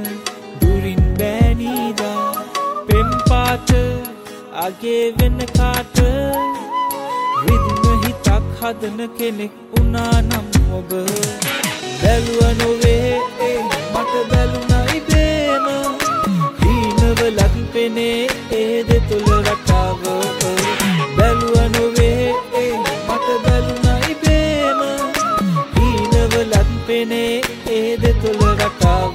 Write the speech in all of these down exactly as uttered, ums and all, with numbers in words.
දුරින් බෑනීදා පෙම් පාට අගේ වෙන කාට රිද්ම හිතක් හදන කෙනෙක් වුණා නම් ඔබ බැලුව නොවේ මට බැලුණයි බේම හීනවලක් පෙනේ ඒ දෙතුල රටාව බැලුව නොවේ මට බැලුණයි බේම හීනවලක් පෙනේ ඒ දෙතුල රටාව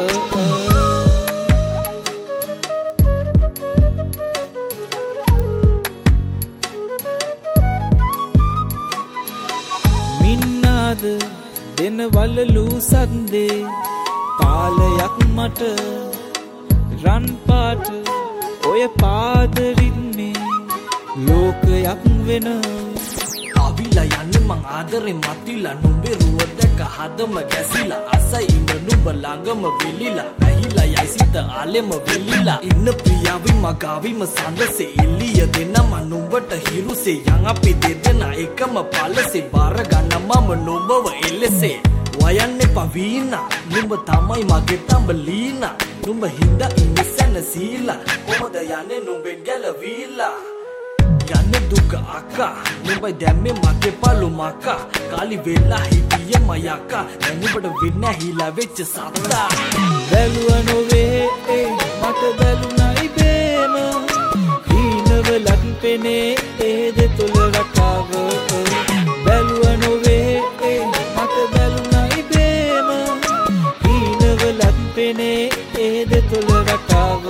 මින්නාද දෙන වලලු සද්දේ තාලයක් මට රන් පාට ඔය පාදරින්නේ ලෝකයක් වෙන අවිලා යන්නේ මං ආදරේ මතිලා නුඹේ රුව දැක හදම ගැසිලා අසයි ඉන්න නුඹ ළඟම වෙලිලා ඇහිලා යයි සිත ආලෙම වෙලිලා ඉන්න ප්‍රියාවි මගාවිම සඳසේ එළිය දෙනම නුඹට හිරුසේ යන් අපි දෙදෙනා එකම පළසේ බාර ගන්න මම නුඹව එලෙසේ වයන්නේ පවීනා නුඹ තමයි මගේ තඹලීනා නුඹ හින්දා ඉන්නේ සැනසීලා කොහොමද යන්නේ නුඹෙන් ගැලවීලා යන්නේ දුක අක්කා නුඹයි දැම්මේ මගේ පළු මක්කා කාලි වෙලා හිටියේ මයක්කා දැන් නුඹට වෙන්නේ හිලා වෙච්ච සත්තා බැලුව නොවේ මට බැලුණයි බේම හීනවලක් පෙනේ ඒ දෙතුල රටාව බැලුව නොවේ මට බැලුණයි බේම හීනවලක් පෙනේ ඒ දෙතුල රටාව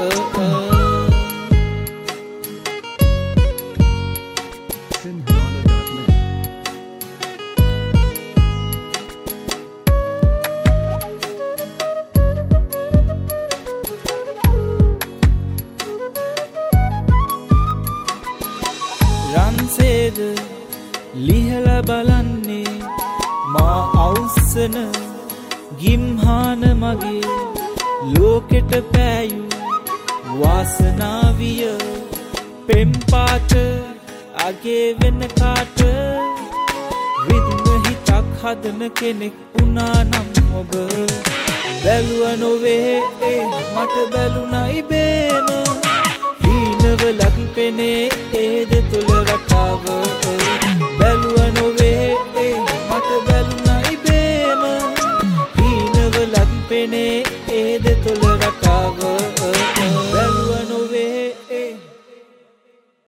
රන්සේද ලිහලා බලන්නේ මා අවුස්සන ගිම්හාන මගේ ලෝකෙට පෑයු වාසනාවිය පෙම් පාට අගේ වෙන කාට රිද්ම හිතක් හදන කෙනෙක් වුණා නම් ඔබ බැලුව නොවේ මට බැලුණයි බේම හීනවලක් පෙනේ ඒ දෙතුල රටාව බැලුව නොවේ මට බැලුණයි බේම හීනවලක් පෙනේ ඒ දෙතුල රටාව